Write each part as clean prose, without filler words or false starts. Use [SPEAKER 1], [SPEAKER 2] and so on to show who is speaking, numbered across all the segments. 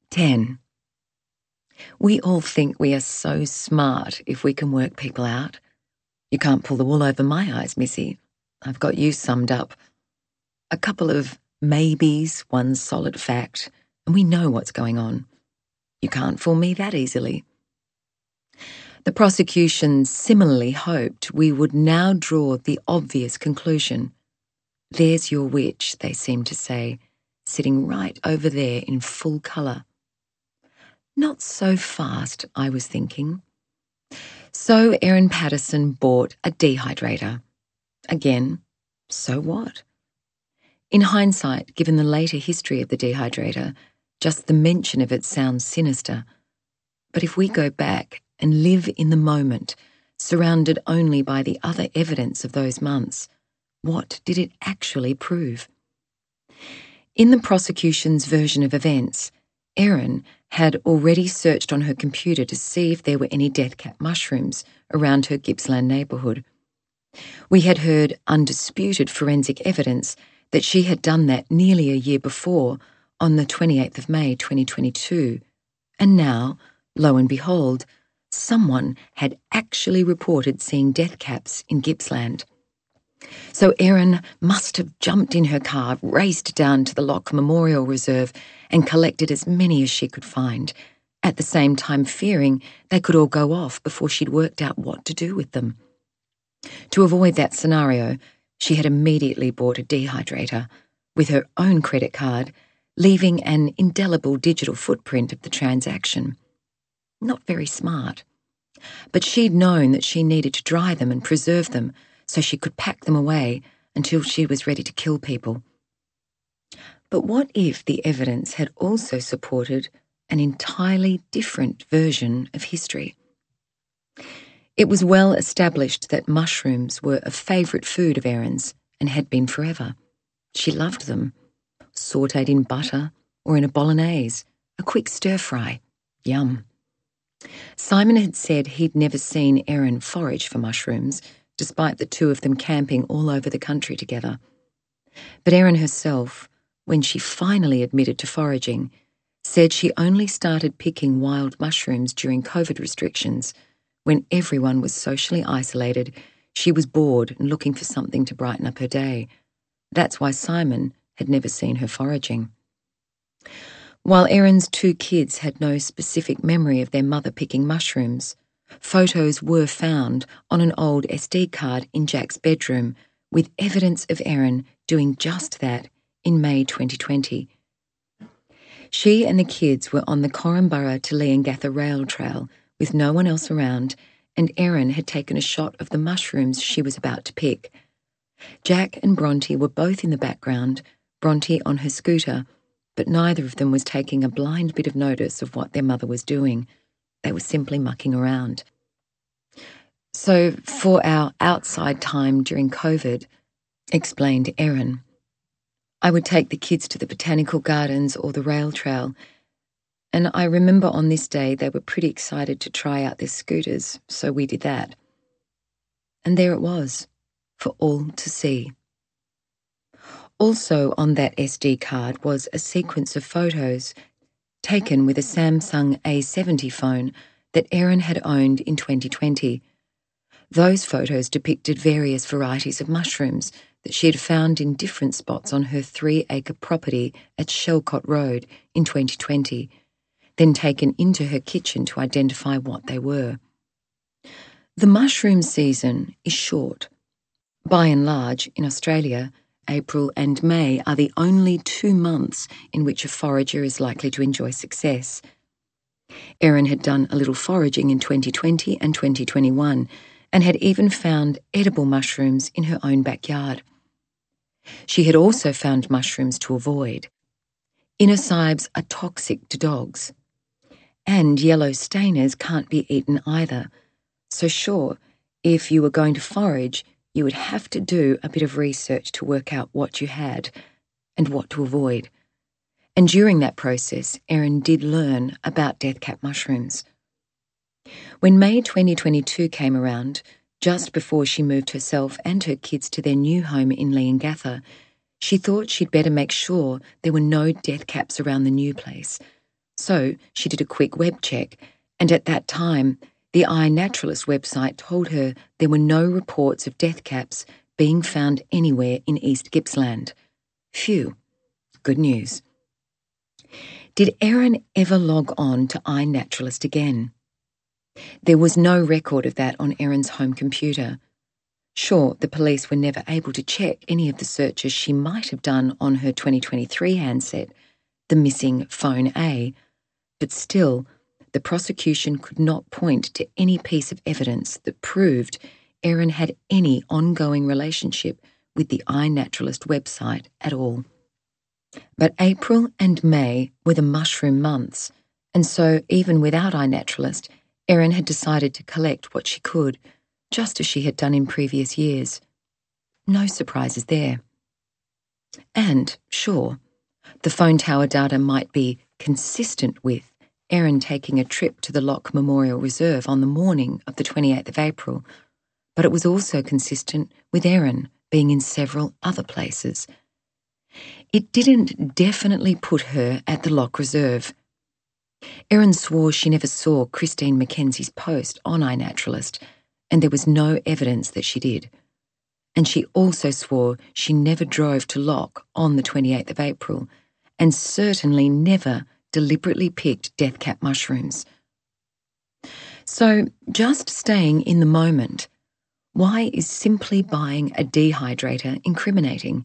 [SPEAKER 1] 10. We all think we are so smart if we can work people out. You can't pull the wool over my eyes, Missy. I've got you summed up. A couple of maybes, one solid fact, and we know what's going on. You can't fool me that easily. The prosecution similarly hoped we would now draw the obvious conclusion. There's your witch, they seemed to say, sitting right over there in full colour. Not so fast, I was thinking. So Erin Patterson bought a dehydrator. Again, so what? In hindsight, given the later history of the dehydrator, just the mention of it sounds sinister. But if we go back and live in the moment, surrounded only by the other evidence of those months, what did it actually prove? In the prosecution's version of events, Erin had already searched on her computer to see if there were any death cap mushrooms around her Gippsland neighbourhood. We had heard undisputed forensic evidence that she had done that nearly a year before, on the 28th of May 2022, and now, lo and behold, someone had actually reported seeing death caps in Gippsland. So Erin must have jumped in her car, raced down to the Loch Memorial Reserve and collected as many as she could find, at the same time fearing they could all go off before she'd worked out what to do with them. To avoid that scenario, she had immediately bought a dehydrator with her own credit card, leaving an indelible digital footprint of the transaction. Not very smart. But she'd known that she needed to dry them and preserve them so she could pack them away until she was ready to kill people. But what if the evidence had also supported an entirely different version of history? It was well established that mushrooms were a favourite food of Erin's and had been forever. She loved them, sautéed in butter or in a bolognese, a quick stir-fry. Yum. Simon had said he'd never seen Erin forage for mushrooms, despite the two of them camping all over the country together. But Erin herself, when she finally admitted to foraging, said she only started picking wild mushrooms during COVID restrictions. When everyone was socially isolated, she was bored and looking for something to brighten up her day. That's why Simon had never seen her foraging. While Erin's two kids had no specific memory of their mother picking mushrooms, photos were found on an old SD card in Jack's bedroom with evidence of Erin doing just that in May 2020. She and the kids were on the Corumburra to Leongatha rail trail with no one else around, and Erin had taken a shot of the mushrooms she was about to pick. Jack and Bronte were both in the background, Bronte on her scooter, but neither of them was taking a blind bit of notice of what their mother was doing. They were simply mucking around. So for our outside time during COVID, explained Erin, I would take the kids to the botanical gardens or the rail trail, and I remember on this day they were pretty excited to try out their scooters, so we did that. And there it was, for all to see. Also on that SD card was a sequence of photos taken with a Samsung A70 phone that Erin had owned in 2020. Those photos depicted various varieties of mushrooms that she had found in different spots on her 3-acre property at Shellcott Road in 2020, then taken into her kitchen to identify what they were. The mushroom season is short. By and large, in Australia, April and May are the only 2 months in which a forager is likely to enjoy success. Erin had done a little foraging in 2020 and 2021 and had even found edible mushrooms in her own backyard. She had also found mushrooms to avoid. Inosibes are toxic to dogs. And yellow stainers can't be eaten either. So sure, if you were going to forage, you would have to do a bit of research to work out what you had and what to avoid. And during that process, Erin did learn about death cap mushrooms. When May 2022 came around, just before she moved herself and her kids to their new home in Leongatha, she thought she'd better make sure there were no death caps around the new place. So she did a quick web check, and at that time, the iNaturalist website told her there were no reports of death caps being found anywhere in East Gippsland. Phew, good news. Did Erin ever log on to iNaturalist again? There was no record of that on Erin's home computer. Sure, the police were never able to check any of the searches she might have done on her 2023 handset, the missing Phone A, but still, the prosecution could not point to any piece of evidence that proved Erin had any ongoing relationship with the iNaturalist website at all. But April and May were the mushroom months, and so even without iNaturalist, Erin had decided to collect what she could, just as she had done in previous years. No surprises there. And, sure, the phone tower data might be consistent with Erin taking a trip to the Loch Memorial Reserve on the morning of the 28th of April, but it was also consistent with Erin being in several other places. It didn't definitely put her at the Loch Reserve. Erin swore she never saw Christine Mackenzie's post on iNaturalist, and there was no evidence that she did. And she also swore she never drove to Loch on the 28th of April, and certainly never deliberately picked death cap mushrooms. So, just staying in the moment, why is simply buying a dehydrator incriminating?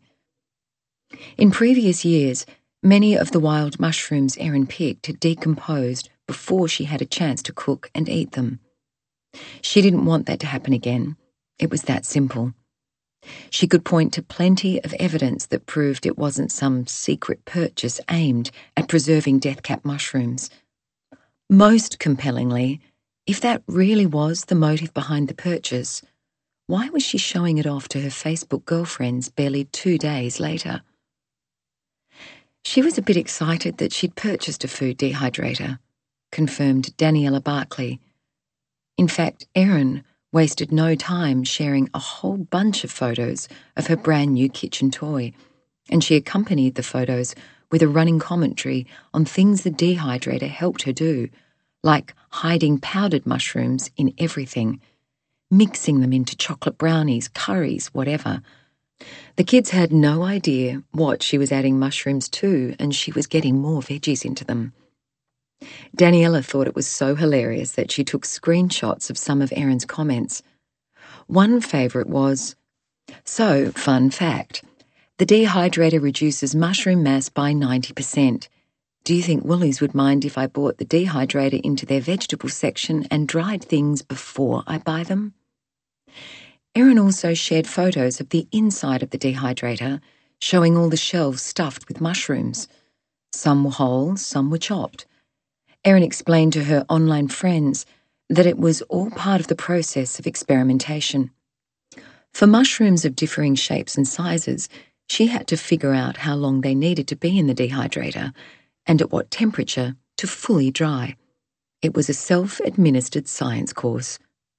[SPEAKER 1] In previous years, many of the wild mushrooms Erin picked had decomposed before she had a chance to cook and eat them. She didn't want that to happen again. It was that simple. She could point to plenty of evidence that proved it wasn't some secret purchase aimed at preserving death cap mushrooms. Most compellingly, if that really was the motive behind the purchase, why was she showing it off to her Facebook girlfriends barely 2 days later? She was a bit excited that she'd purchased a food dehydrator, confirmed Daniela Barkley. In fact, Erin wasted no time sharing a whole bunch of photos of her brand new kitchen toy, and she accompanied the photos with a running commentary on things the dehydrator helped her do, like hiding powdered mushrooms in everything, mixing them into chocolate brownies, curries, whatever. The kids had no idea what she was adding mushrooms to, and she was getting more veggies into them. Daniela thought it was so hilarious that she took screenshots of some of Erin's comments. One favourite was, "So, fun fact, the dehydrator reduces mushroom mass by 90%. Do you think Woolies would mind if I bought the dehydrator into their vegetable section and dried things before I buy them?" Erin also shared photos of the inside of the dehydrator, showing all the shelves stuffed with mushrooms. Some were whole, some were chopped. Erin explained to her online friends that it was all part of the process of experimentation. For mushrooms of differing shapes and sizes, she had to figure out how long they needed to be in the dehydrator and at what temperature to fully dry. It was a self-administered science course.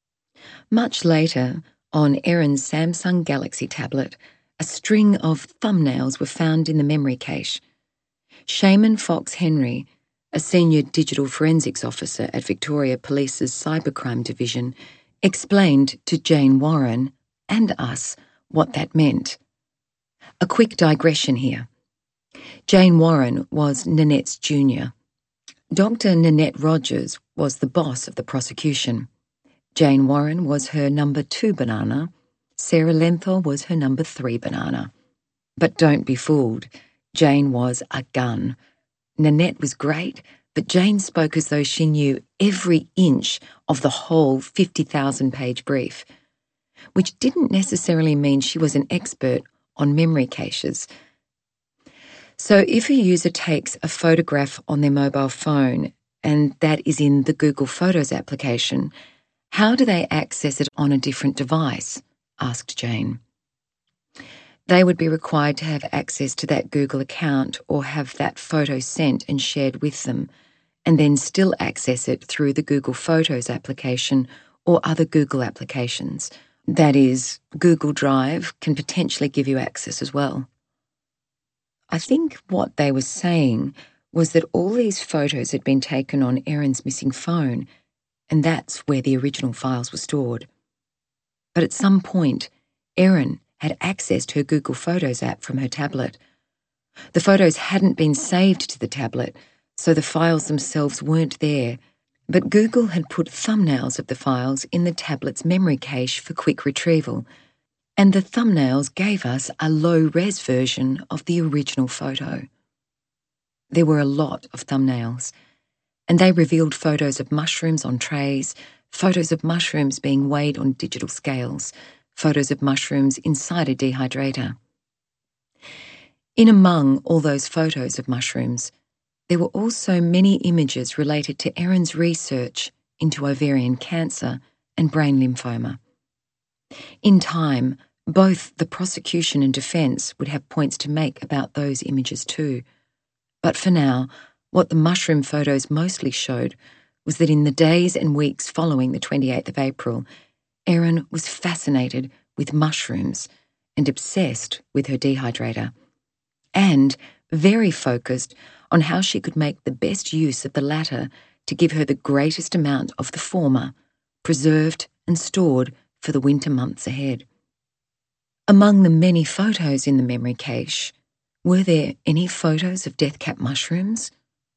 [SPEAKER 1] Much later, on Erin's Samsung Galaxy tablet, a string of thumbnails were found in the memory cache. Shaman Fox Henry, a senior digital forensics officer at Victoria Police's Cybercrime Division, explained to Jane Warren and us what that meant. A quick digression here. Jane Warren was Nanette's junior. Dr. Nanette Rogers was the boss of the prosecution. Jane Warren was her number 2 banana. Sarah Lenthal was her number 3 banana. But don't be fooled. Jane was a gun. Nanette was great, but Jane spoke as though she knew every inch of the whole 50,000-page brief, which didn't necessarily mean she was an expert on memory caches. So if a user takes a photograph on their mobile phone, and that is in the Google Photos application, how do they access it on a different device? Asked Jane. They would be required to have access to that Google account or have that photo sent and shared with them, and then still access it through the Google Photos application or other Google applications. That is, Google Drive can potentially give you access as well. I think what they were saying was that all these photos had been taken on Erin's missing phone, and that's where the original files were stored. But at some point, Erin had accessed her Google Photos app from her tablet. The photos hadn't been saved to the tablet, so the files themselves weren't there, but Google had put thumbnails of the files in the tablet's memory cache for quick retrieval, and the thumbnails gave us a low-res version of the original photo. There were a lot of thumbnails, and they revealed photos of mushrooms on trays, photos of mushrooms being weighed on digital scales, photos of mushrooms inside a dehydrator. In among all those photos of mushrooms, there were also many images related to Erin's research into ovarian cancer and brain lymphoma. In time, both the prosecution and defence would have points to make about those images too. But for now, what the mushroom photos mostly showed was that in the days and weeks following the 28th of April, Erin was fascinated with mushrooms and obsessed with her dehydrator, and very focused on how she could make the best use of the latter to give her the greatest amount of the former, preserved and stored for the winter months ahead. Among the many photos in the memory cache, were there any photos of death-cap mushrooms?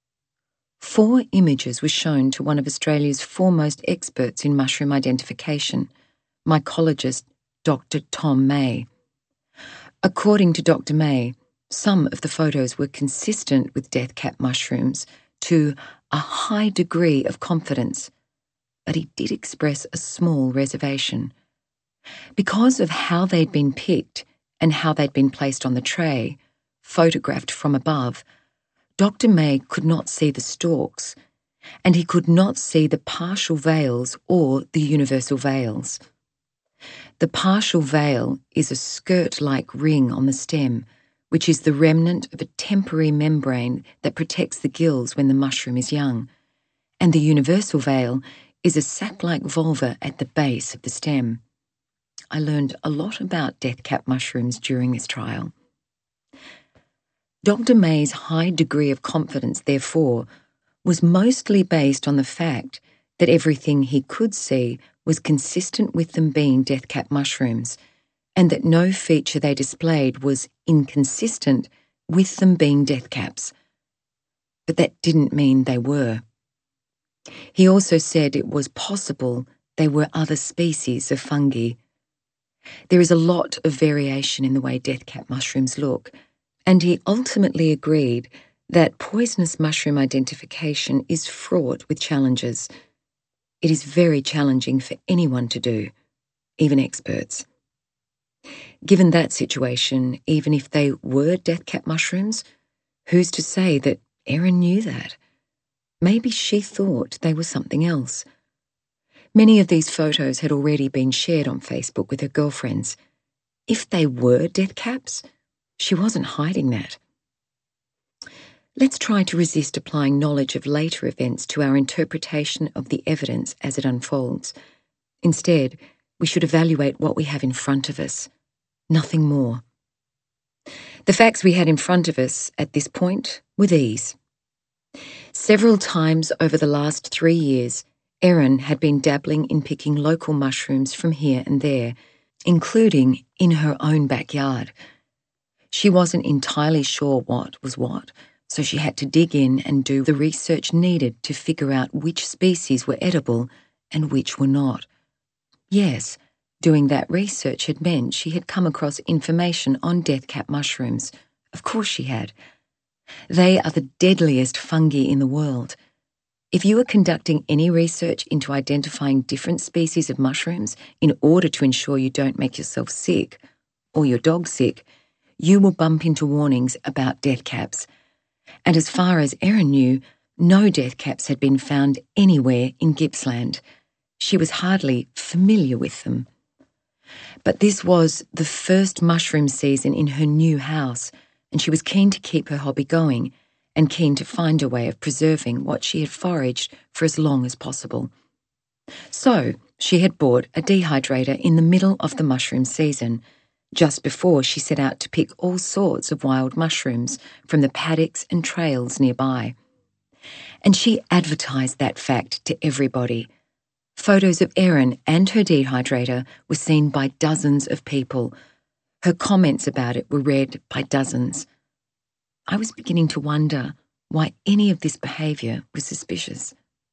[SPEAKER 1] 4 images were shown to one of Australia's foremost experts in mushroom identification, mycologist Dr. Tom May. According to Dr. May, some of the photos were consistent with death-cap mushrooms to a high degree of confidence, but he did express a small reservation. Because of how they'd been picked and how they'd been placed on the tray, photographed from above, Dr. May could not see the stalks, and he could not see the partial veils or the universal veils. The partial veil is a skirt-like ring on the stem, which is the remnant of a temporary membrane that protects the gills when the mushroom is young, and the universal veil is a sac-like vulva at the base of the stem. I learned a lot about death-cap mushrooms during this trial. Dr. May's high degree of confidence, therefore, was mostly based on the fact that everything he could see was consistent with them being death-cap mushrooms, and that no feature they displayed was inconsistent with them being death caps. But that didn't mean they were. He also said it was possible they were other species of fungi. There is a lot of variation in the way death cap mushrooms look, and he ultimately agreed that poisonous mushroom identification is fraught with challenges. It is very challenging for anyone to do, even experts. Given that situation, even if they were death-cap mushrooms, who's to say that Erin knew that? Maybe she thought they were something else. Many of these photos had already been shared on Facebook with her girlfriends. If they were death caps, she wasn't hiding that. Let's try to resist applying knowledge of later events to our interpretation of the evidence as it unfolds. Instead, we should evaluate what we have in front of us. Nothing more. The facts we had in front of us at this point were these. Several times over the last 3 years, Erin had been dabbling in picking local mushrooms from here and there, including in her own backyard. She wasn't entirely sure what was what, so she had to dig in and do the research needed to figure out which species were edible and which were not. Yes, doing that research had meant she had come across information on death-cap mushrooms. Of course she had. They are the deadliest fungi in the world. If you are conducting any research into identifying different species of mushrooms in order to ensure you don't make yourself sick, or your dog sick, you will bump into warnings about death caps. And as far as Erin knew, no death caps had been found anywhere in Gippsland. She was hardly familiar with them. But this was the first mushroom season in her new house, and she was keen to keep her hobby going and keen to find a way of preserving what she had foraged for as long as possible. So she had bought a dehydrator in the middle of the mushroom season, just before she set out to pick all sorts of wild mushrooms from the paddocks and trails nearby. And she advertised that fact to everybody. Photos of Erin and her dehydrator were seen by dozens of people. Her comments about it were read by dozens. I was beginning to wonder why any of this behaviour was suspicious.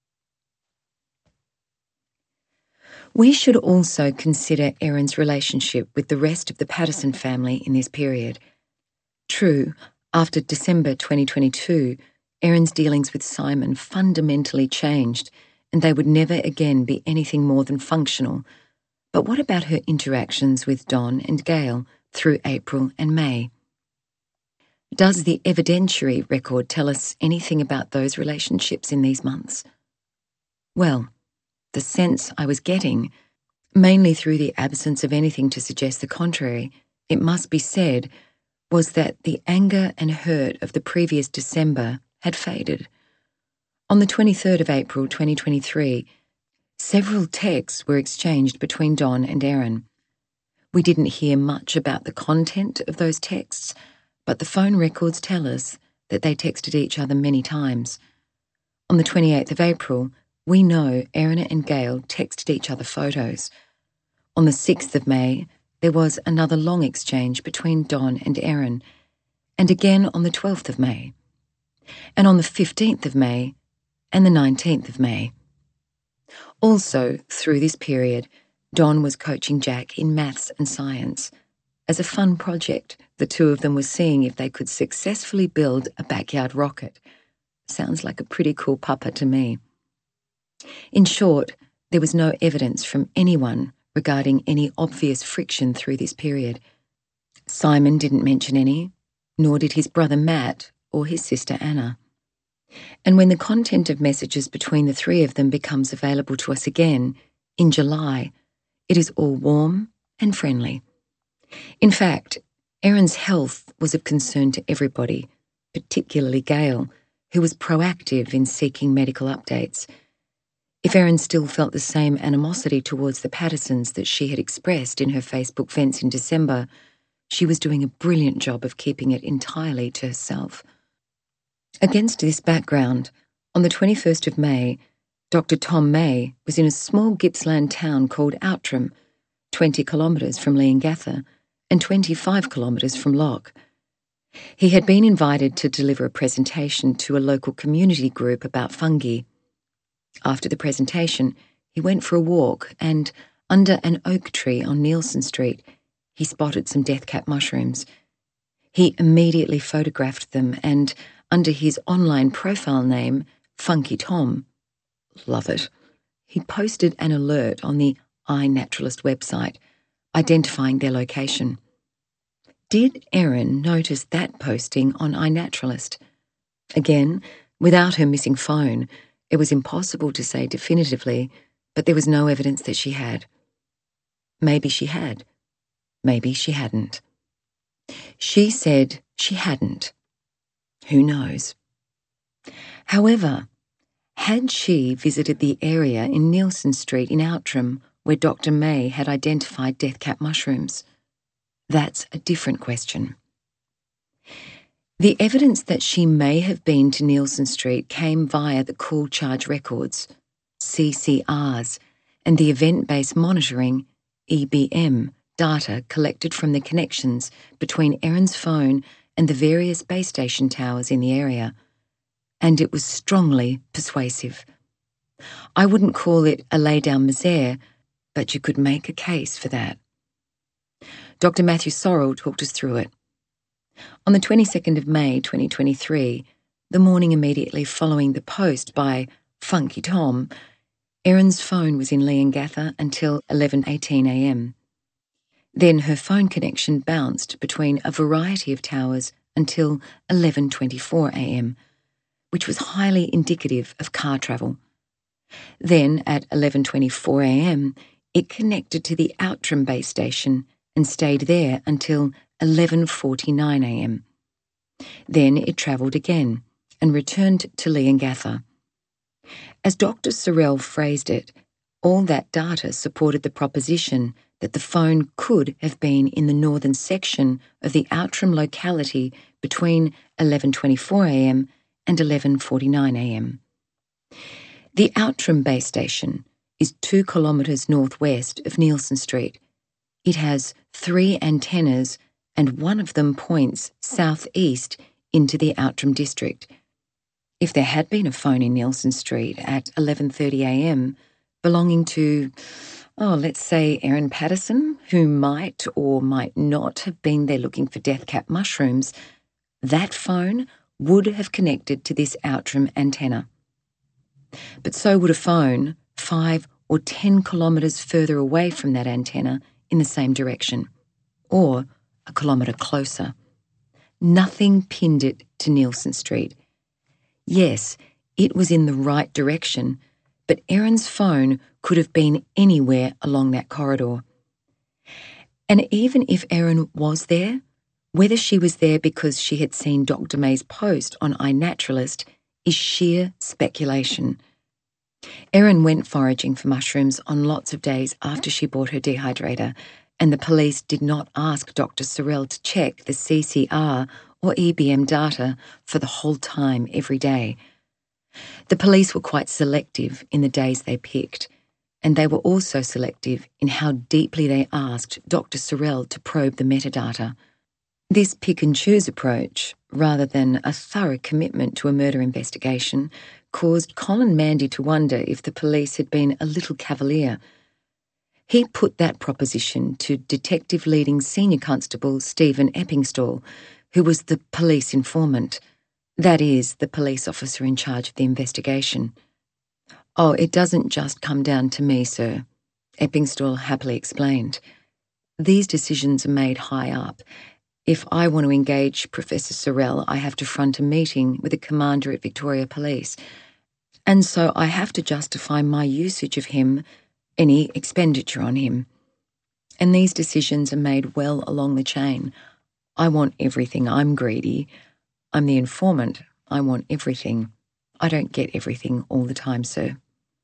[SPEAKER 1] We should also consider Erin's relationship with the rest of the Patterson family in this period. True, after December 2022, Erin's dealings with Simon fundamentally changed, and they would never again be anything more than functional. But what about her interactions with Don and Gail through April and May? Does the evidentiary record tell us anything about those relationships in these months? Well, the sense I was getting, mainly through the absence of anything to suggest the contrary, it must be said, was that the anger and hurt of the previous December had faded. On the 23rd of April 2023, several texts were exchanged between Don and Erin. We didn't hear much about the content of those texts, but the phone records tell us that they texted each other many times. On the 28th of April, we know Erin and Gail texted each other photos. On the 6th of May, there was another long exchange between Don and Erin, and again on the 12th of May, and on the 15th of May, and the 19th of May. Also, through this period, Don was coaching Jack in maths and science. As a fun project, the two of them were seeing if they could successfully build a backyard rocket. Sounds like a pretty cool pupper to me. In short, there was no evidence from anyone regarding any obvious friction through this period. Simon didn't mention any, nor did his brother Matt or his sister Anna. And when the content of messages between the three of them becomes available to us again, in July, it is all warm and friendly. In fact, Erin's health was of concern to everybody, particularly Gail, who was proactive in seeking medical updates. If Erin still felt the same animosity towards the Pattersons that she had expressed in her Facebook vents in December, she was doing a brilliant job of keeping it entirely to herself. Against this background, on the 21st of May, Dr. Tom May was in a small Gippsland town called Outram, 20 kilometres from Leongatha and 25 kilometres from Loch. He had been invited to deliver a presentation to a local community group about fungi. After the presentation, he went for a walk and, under an oak tree on Nielsen Street, he spotted some deathcap mushrooms. He immediately photographed them and, under his online profile name, Funky Tom, love it, he posted an alert on the iNaturalist website, identifying their location. Did Erin notice that posting on iNaturalist? Again, without her missing phone, it was impossible to say definitively, but there was no evidence that she had. Maybe she had. Maybe she hadn't. She said she hadn't. Who knows? However, had she visited the area in Nielsen Street in Outram where Dr. May had identified deathcap mushrooms? That's a different question. The evidence that she may have been to Nielsen Street came via the Call Charge Records, CCRs, and the event-based monitoring, EBM, data collected from the connections between Erin's phone and the various base station towers in the area, and it was strongly persuasive. I wouldn't call it a lay-down misère, but you could make a case for that. Dr. Matthew Sorrell talked us through it. On the 22nd of May 2023, the morning immediately following the post by Funky Tom, Erin's phone was in Leongatha until 11:18 a.m. Then her phone connection bounced between a variety of towers until 11:24 a.m., which was highly indicative of car travel. Then, at 11:24 a.m., it connected to the Outram base station and stayed there until 11:49 a.m. Then it travelled again and returned to Leongatha. As Dr. Sorrell phrased it, all that data supported the proposition that the phone could have been in the northern section of the Outram locality between 11:24am and 11:49am. The Outram base station is 2 kilometres northwest of Nielsen Street. It has 3 antennas and one of them points southeast into the Outram district. If there had been a phone in Nielsen Street at 11:30am belonging to, let's say Erin Patterson, who might or might not have been there looking for death cap mushrooms, that phone would have connected to this Outram antenna. But so would a phone 5 or 10 kilometres further away from that antenna in the same direction, or a kilometre closer. Nothing pinned it to Nielsen Street. Yes, it was in the right direction, but Erin's phone could have been anywhere along that corridor. And even if Erin was there, whether she was there because she had seen Dr. May's post on iNaturalist is sheer speculation. Erin went foraging for mushrooms on lots of days after she bought her dehydrator, and the police did not ask Dr. Sorrell to check the CCR or EBM data for the whole time every day. The police were quite selective in the days they picked, and they were also selective in how deeply they asked Dr. Sorrell to probe the metadata. This pick-and-choose approach, rather than a thorough commitment to a murder investigation, caused Colin Mandy to wonder if the police had been a little cavalier. He put that proposition to Detective Leading Senior Constable Stephen Eppingstall, who was the police informant, that is, the police officer in charge of the investigation. "Oh, it doesn't just come down to me, sir," Eppingstall happily explained. "These decisions are made high up. If I want to engage Professor Sorrell, I have to front a meeting with the commander at Victoria Police, and so I have to justify my usage of him, any expenditure on him. And these decisions are made well along the chain. I want everything. I'm greedy. I'm the informant. I want everything. I don't get everything all the time, sir."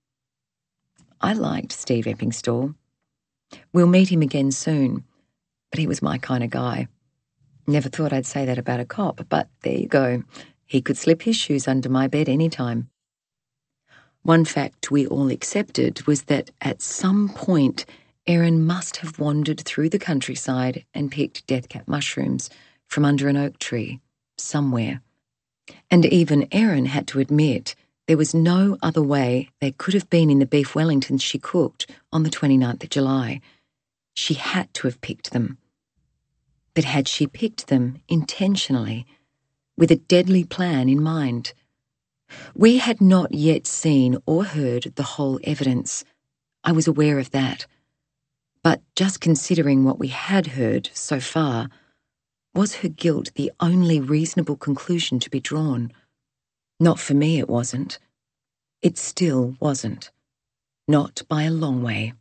[SPEAKER 1] I liked Steve Eppingstall. We'll meet him again soon, but he was my kind of guy. Never thought I'd say that about a cop, but there you go. He could slip his shoes under my bed any time. One fact we all accepted was that at some point Erin must have wandered through the countryside and picked death cap mushrooms from under an oak tree, somewhere. And even Erin had to admit there was no other way they could have been in the beef Wellingtons she cooked on the 29th of July. She had to have picked them. But had she picked them intentionally, with a deadly plan in mind? We had not yet seen or heard the whole evidence. I was aware of that. But just considering what we had heard so far, was her guilt the only reasonable conclusion to be drawn? Not for me, it wasn't. It still wasn't. Not by a long way.